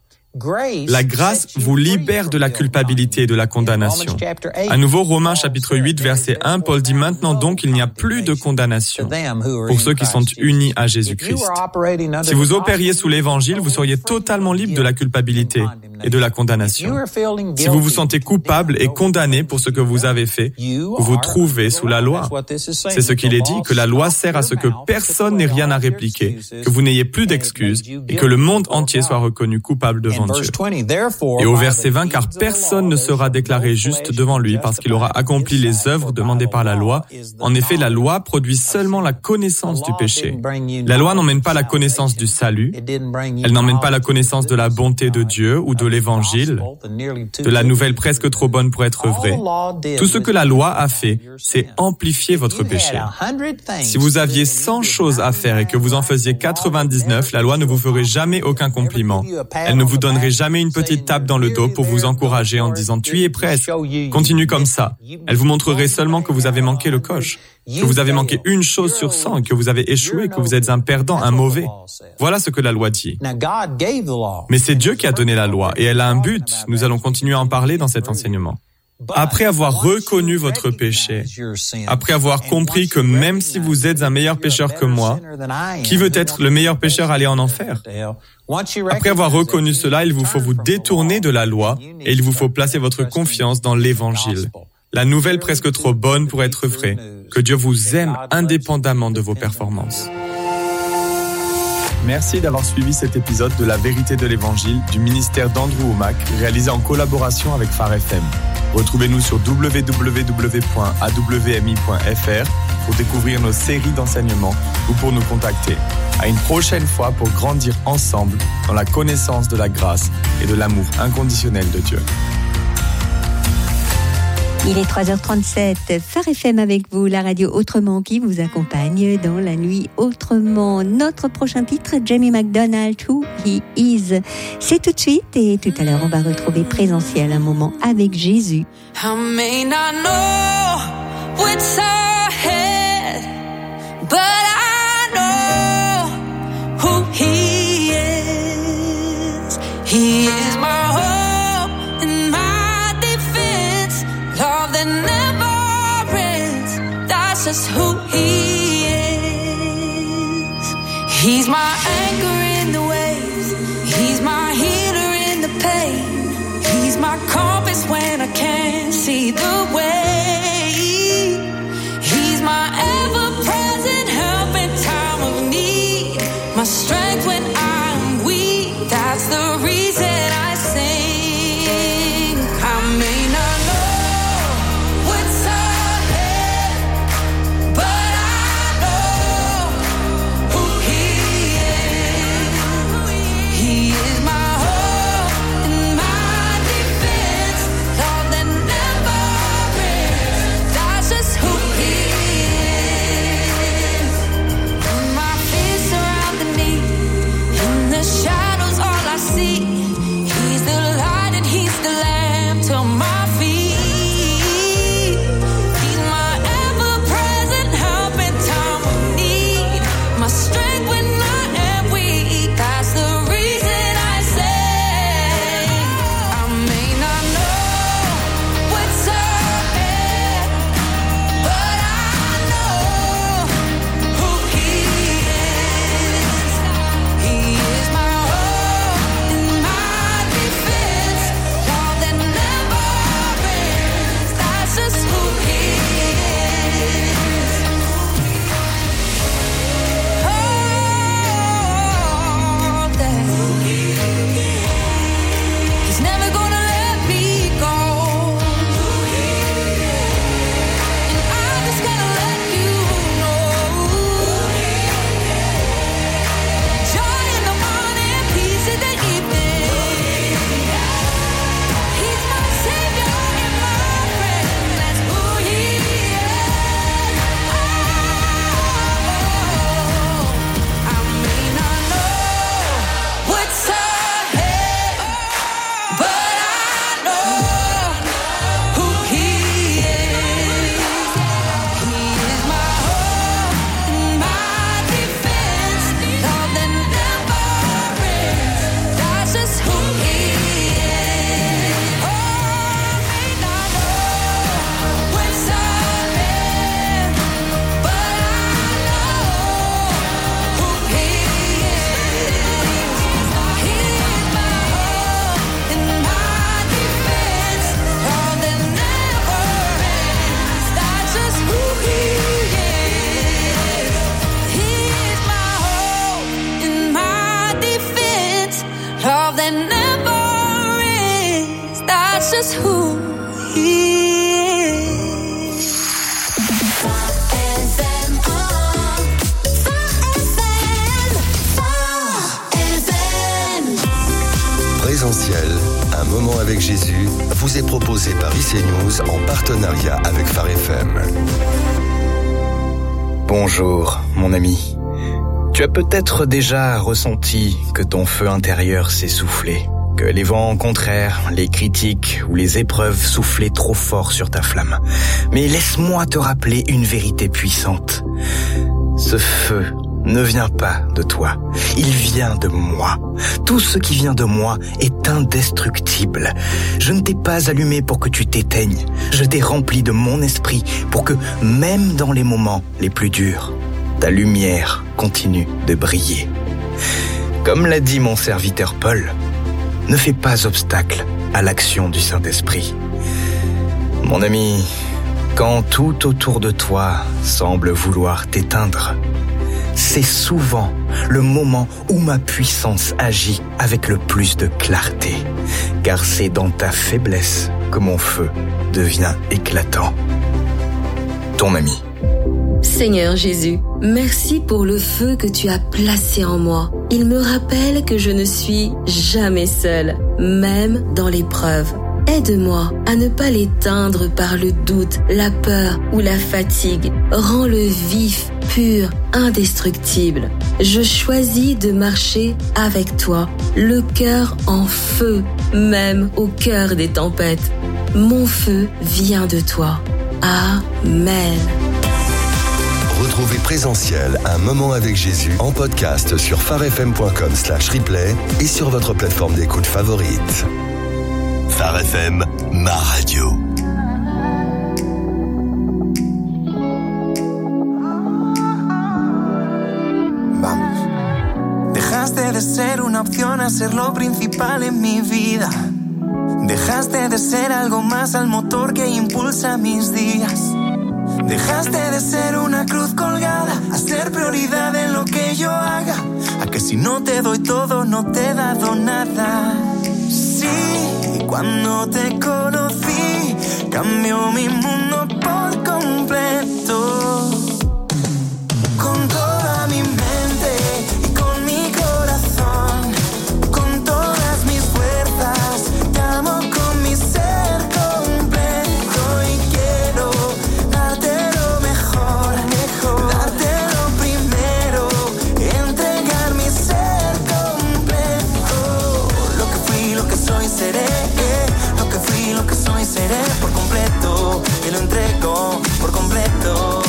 La grâce vous libère de la culpabilité et de la condamnation. À nouveau, Romains chapitre huit, verset un, Paul dit « Maintenant donc, il n'y a plus de condamnation pour ceux qui sont unis à Jésus-Christ. » Si vous opériez sous l'Évangile, vous seriez totalement libre de la culpabilité et de la condamnation. Si vous vous sentez coupable et condamné pour ce que vous avez fait, vous vous trouvez sous la loi. C'est ce qu'il est dit, que la loi sert à ce que personne n'ait rien à répliquer, que vous n'ayez plus d'excuses et que le monde entier soit reconnu coupable devant Dieu. Et au verset vingt, car personne ne sera déclaré juste devant lui parce qu'il aura accompli les œuvres demandées par la loi. En effet, la loi produit seulement la connaissance du péché. La loi n'emmène pas la connaissance du salut. Elle n'emmène pas la connaissance de la bonté de Dieu ou de l'évangile, de la nouvelle presque trop bonne pour être vraie. Tout ce que la loi a fait, c'est amplifier votre péché. Si vous aviez cent choses à faire et que vous en faisiez quatre-vingt-dix-neuf, la loi ne vous ferait jamais aucun compliment. Elle ne vous donnerait jamais une petite tape dans le dos pour vous encourager en disant « Tu y es presque, continue comme ça ». Elle vous montrerait seulement que vous avez manqué le coche, que vous avez manqué une chose sur cent, que vous avez échoué, que vous êtes un perdant, un mauvais. Voilà ce que la loi dit. Mais c'est Dieu qui a donné la loi et elle a un but. Nous allons continuer à en parler dans cet enseignement. Après avoir reconnu votre péché, après avoir compris que même si vous êtes un meilleur pécheur que moi, qui veut être le meilleur pécheur aller en enfer? Après avoir reconnu cela, il vous faut vous détourner de la loi et il vous faut placer votre confiance dans l'Évangile. La nouvelle presque trop bonne pour être vraie, que Dieu vous aime indépendamment de vos performances. Merci d'avoir suivi cet épisode de La Vérité de l'Évangile du ministère d'Andrew Wommack, réalisé en collaboration avec Phare F M. Retrouvez-nous sur w w w point a w m i point f r pour découvrir nos séries d'enseignements ou pour nous contacter. À une prochaine fois pour grandir ensemble dans la connaissance de la grâce et de l'amour inconditionnel de Dieu. Il est trois heures trente-sept, Phare F M avec vous, la radio Autrement qui vous accompagne dans la nuit autrement. Notre prochain titre, Jamie McDonald, Who He Is. C'est tout de suite et tout à l'heure on va retrouver Présentiel, un moment avec Jésus. I may not know what's ahead, but I know who He is. He is my hope and my defense, love that never ends. That's just who He is. He's my anchor in the waves. He's my healer in the pain. He's my compass when I can't see the way. He's my ever-present help in time of need. My strength when I'm weak. That's the reason I sing. I may not know what's ahead, but I know who He is. He is my hope and my defense, love that never ends. That's just who He is. When my fears surround me, in the shadows all I see love that never is. That's just who he is. F M, oh, F M, F M. Présentiel, un moment avec Jésus, vous est proposé par I C News en partenariat avec Phare F M. Bonjour, mon ami. Tu as peut-être déjà ressenti que ton feu intérieur s'essoufflait, que les vents contraires, les critiques ou les épreuves soufflaient trop fort sur ta flamme. Mais laisse-moi te rappeler une vérité puissante. Ce feu ne vient pas de toi, il vient de moi. Tout ce qui vient de moi est indestructible. Je ne t'ai pas allumé pour que tu t'éteignes. Je t'ai rempli de mon esprit pour que, même dans les moments les plus durs, ta lumière continue de briller. Comme l'a dit mon serviteur Paul, ne fais pas obstacle à l'action du Saint-Esprit. Mon ami, quand tout autour de toi semble vouloir t'éteindre, c'est souvent le moment où ma puissance agit avec le plus de clarté, car c'est dans ta faiblesse que mon feu devient éclatant. Ton ami. Seigneur Jésus, merci pour le feu que tu as placé en moi. Il me rappelle que je ne suis jamais seule, même dans l'épreuve. Aide-moi à ne pas l'éteindre par le doute, la peur ou la fatigue. Rends-le vif, pur, indestructible. Je choisis de marcher avec toi, le cœur en feu, même au cœur des tempêtes. Mon feu vient de toi. Amen. Retrouvez Présentiel, un moment avec Jésus en podcast sur pharefm.com slash replay et sur votre plateforme d'écoute favorite. Phare F M, ma radio. Vamos. Dejaste de ser una opción a ser lo principal en mi vida. Dejaste de ser algo más al motor que impulsa mis días. Dejaste de ser una cruz colgada a ser prioridad en lo que yo haga. A que si no te doy todo, no te he dado nada. Sí, cuando te conocí, cambió mi mundo por completo. Con toda mi mente y con mi corazón, con todas mis fuerzas, te amo con mi ser completo y quiero darte lo mejor, mejor, darte lo primero, entregar mi ser completo. Lo que fui, lo que soy, seré, lo que fui, lo que soy, seré por completo, te lo entrego por completo,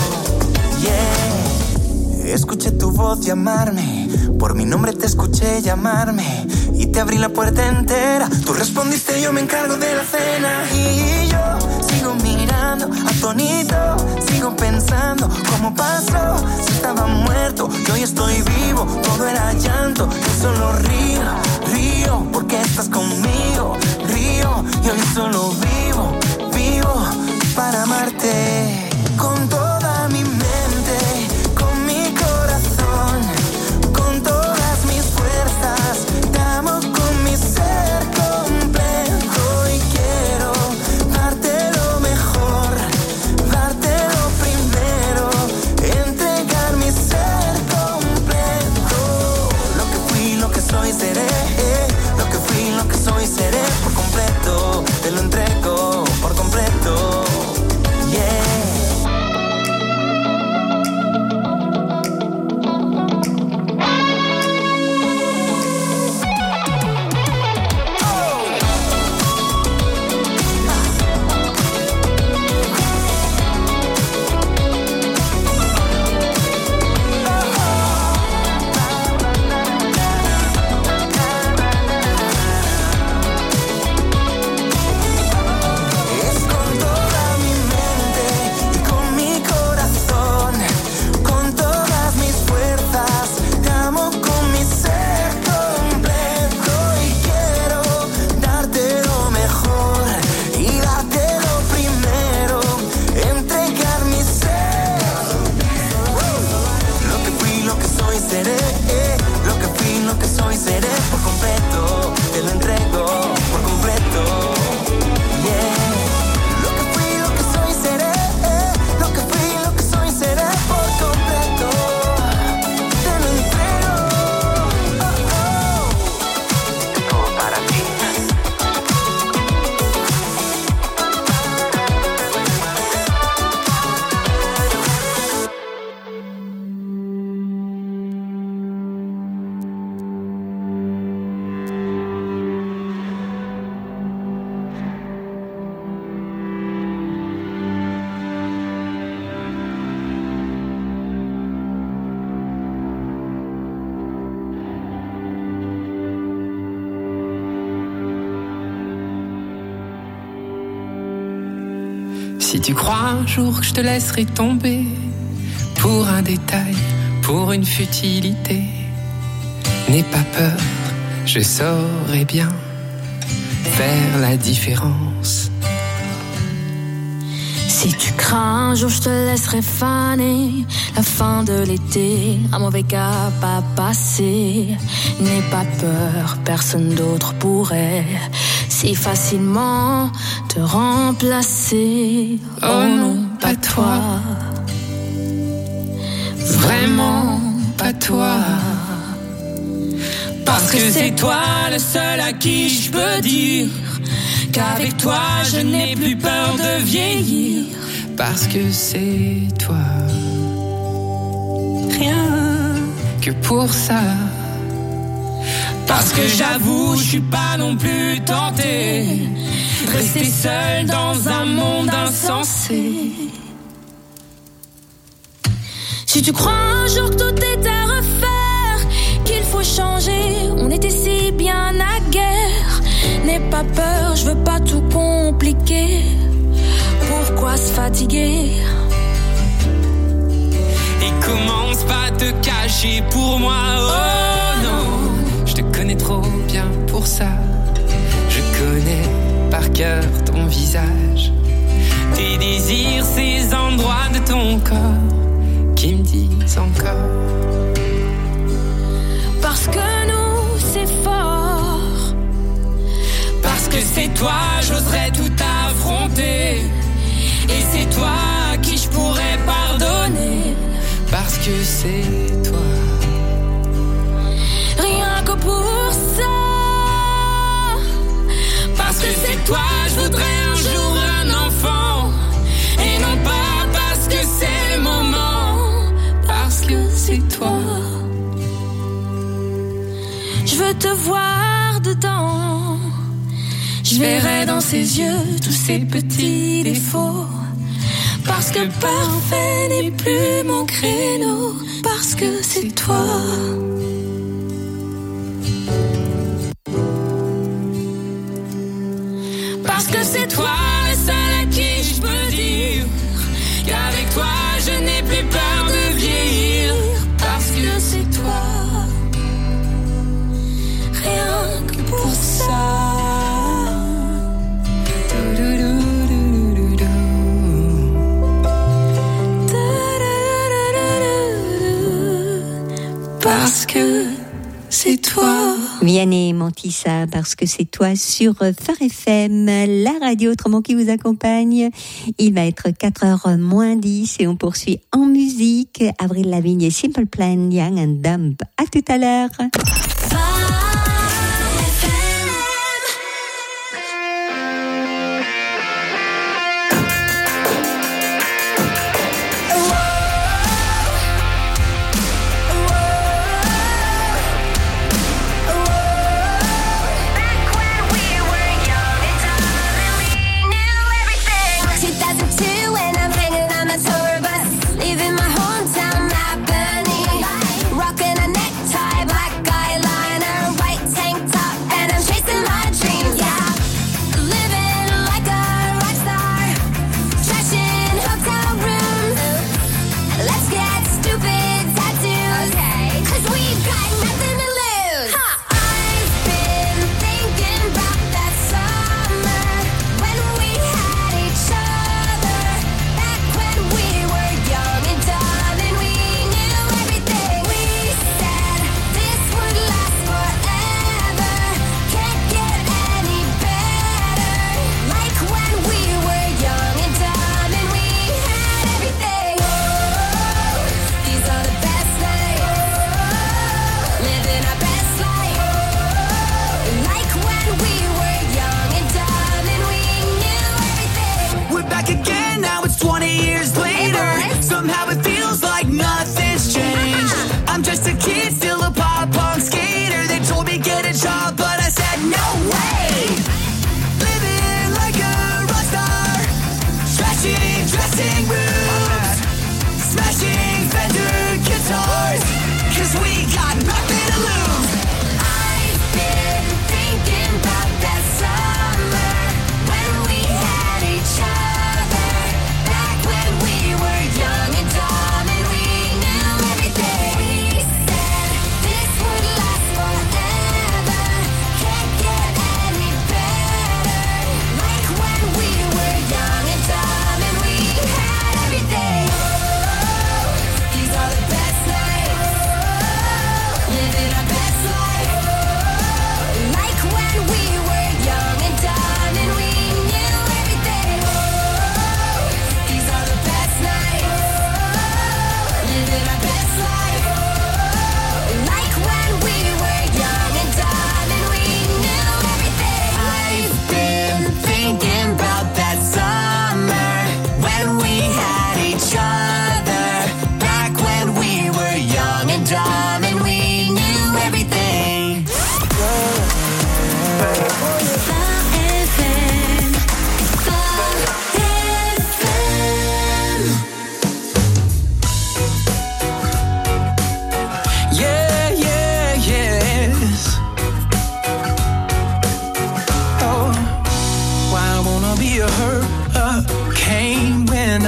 yeah. Escuché tu voz llamarme, por mi nombre te escuché llamarme y te abrí la puerta entera. Tú respondiste, yo me encargo de la cena. Y yo sigo mirando, atónito, sigo pensando cómo pasó. Si estaba muerto, yo hoy estoy vivo. Todo era llanto, yo solo río, río porque estás conmigo. Río, y hoy solo vivo, vivo para amarte. Con toda mi mente, con mi corazón, con todas mis fuerzas, te amo con mi ser completo y quiero darte lo mejor, darte lo primero, entregar mi ser completo. Lo que fui, lo que soy, seré, lo que fui, Si tu crois un jour que je te laisserai tomber pour un détail, pour une futilité, n'aie pas peur, je saurai bien faire la différence. Si tu crains un jour, je te laisserai faner la fin de l'été, un mauvais cap à passer. N'aie pas peur, personne d'autre pourrait si facilement te remplacer. Oh non, pas toi, vraiment pas toi. Parce que c'est toi le seul à qui je peux dire qu'avec toi je n'ai plus peur de vieillir. Parce que c'est toi, rien que pour ça. Parce que j'avoue, je suis pas non plus tenté de rester seul dans un monde insensé. Si tu crois un jour que tout est à refaire, qu'il faut changer, on était si bien à guerre. N'aie pas peur, je veux pas tout compliquer. Pourquoi se fatiguer? Et commence pas à te cacher pour moi, oh non. Je te connais trop bien pour ça. Je connais par cœur ton visage, tes désirs, ces endroits de ton corps qui me disent encore. Parce que nous, c'est fort. Parce que c'est toi, j'oserais tout affronter. Et c'est toi à qui je pourrais pardonner. Parce que c'est toi, rien que pour ça. Parce que c'est toi, je voudrais un jour un enfant. Et non pas parce que c'est le moment. Parce que c'est toi. Je veux te voir dedans. Je verrai dans ses yeux tous ces petits défauts. Parce que parfait n'est plus mon créneau. Parce que c'est toi. Parce que c'est toi le seul à qui je peux dire qu'avec toi je n'ai plus peur de vieillir. Parce que c'est toi, rien que pour ça. Parce que c'est toi. Vianney Mantissa, parce que c'est toi sur Phare F M, la radio autrement qui vous accompagne. Il va être quatre heures moins dix et on poursuit en musique. Avril Lavigne et Simple Plan, Young and Dumb. À tout à l'heure. Leaving my hometown, Albany, rocking a necktie, black eye line.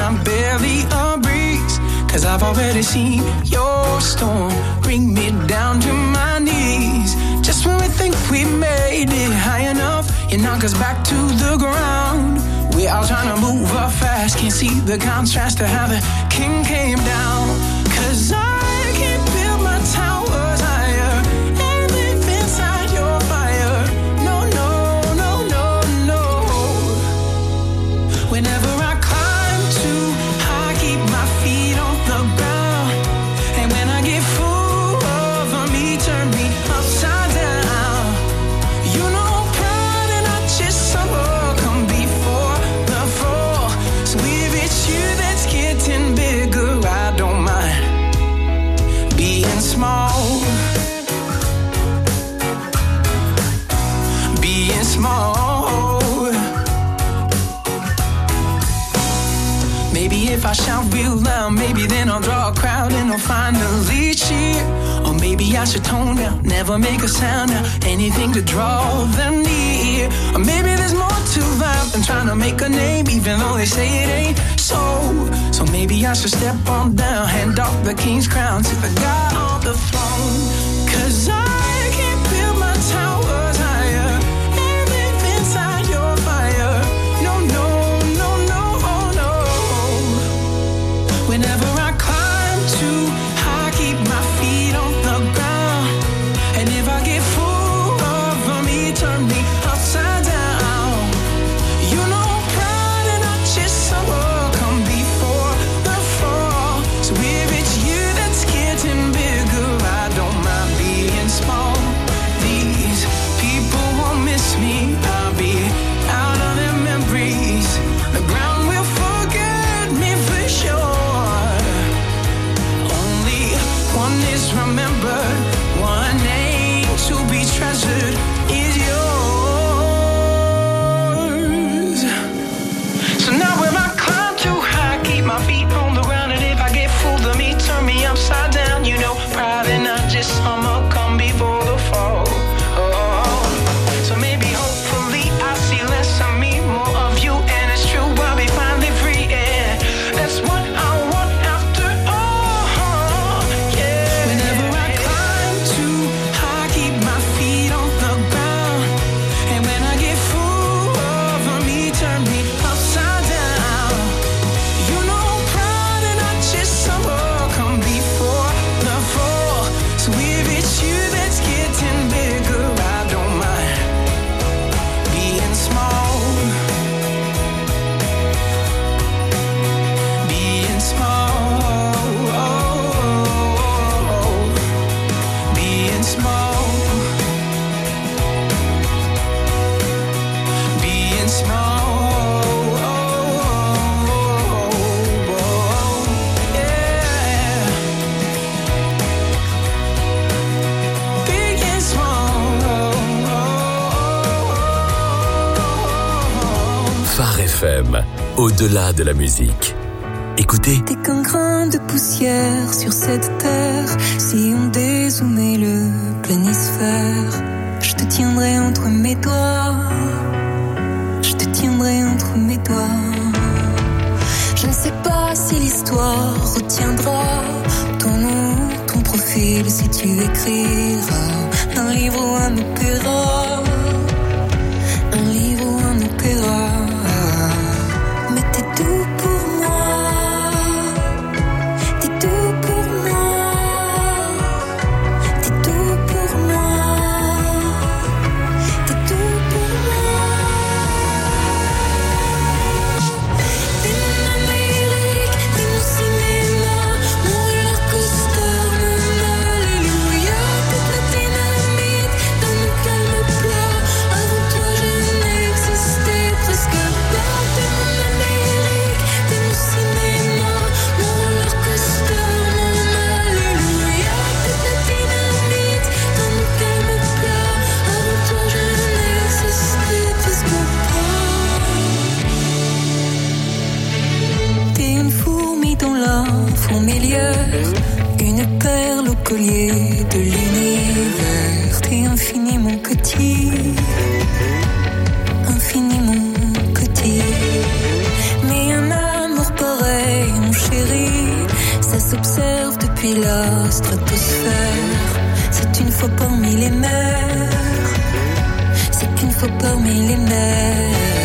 I'm barely a breeze. Cause I've already seen your storm bring me down to my knees. Just when we think we made it high enough, you knock us back to the ground. We're all trying to move up fast, can't see the contrast to how the king came down. Cause I can't build my towers higher and live inside your fire. No, no, no, no, no. Whenever I climb too high, keep my feet on the ground. And when I get full of me, turn me upside down. You know pride and not just summer come before the fall. So if it's you that's getting bigger, I don't mind being small. Being small. Maybe if I shout real loud, maybe then I'll draw a crowd and I'll finally cheer. Or maybe I should tone down, never make a sound now, anything to draw them near. Or maybe there's more to life than trying to make a name, even though they say it ain't so. So maybe I should step on down, hand off the king's crown to the guy on the throne. Cause I can't build my towers higher and live inside your fire. No, no, no, no, no. Whenever I climb too high, keep my feet on the ground. And if I get full of me, turn me upside down. You know pride and not just summer come before the fall. So if it's you that's getting bigger, I don't mind being small. These people won't miss me, I'll be out of their memories. The ground will forget me for sure. Only one is remembered, one name to be treasured is yours. So now when I climb too high, keep my feet on the ground. And if I get full of me, turn me upside down. You know, pride and not just summer come before the fall. Oh, so maybe hopefully I see less of me, more of you. And it's true, I'll be finally free. Yeah, that's what I want after all. Yeah. Whenever I climb too high, keep my feet on the ground. And when I get full of me, turn me upside down. You know pride and not just summer come before the fall. So if it's you that's getting bigger, I don't mind being small. Being small. Being small. Being small. Yeah. Being small. Phare F M, au-delà de la musique. Écoutez. T'es qu'un grain de poussière sur cette terre. Si on dézoomait le planisphère, je te tiendrai entre mes doigts. Je te tiendrai entre mes doigts. Je ne sais pas si l'histoire retiendra ton nom, ton profil, si tu écriras un livre ou un opéra. Un livre ou un opéra. Mais t'es tout pour moi. T'es tout pour moi. T'es tout pour moi. T'es tout pour moi. T'es mon Amérique, t'es mon cinéma, mon roller coaster, mon alléluia. T'es la dynamite dans mon calme plat. Avant toi je n'existais presque pas. T'es mon Amérique, t'es mon cinéma, mon roller coaster, mon alléluia. T'es la dynamite dans mon calme plat. Avant toi je n'existais presque pas. T'es une fourmi dans la fourmilière, une perle au collier de l'univers. T'es infiniment petit, infiniment petit. Mais un amour pareil depuis la stratosphère. C'est une fois parmi les mers. C'est une fois parmi les mers.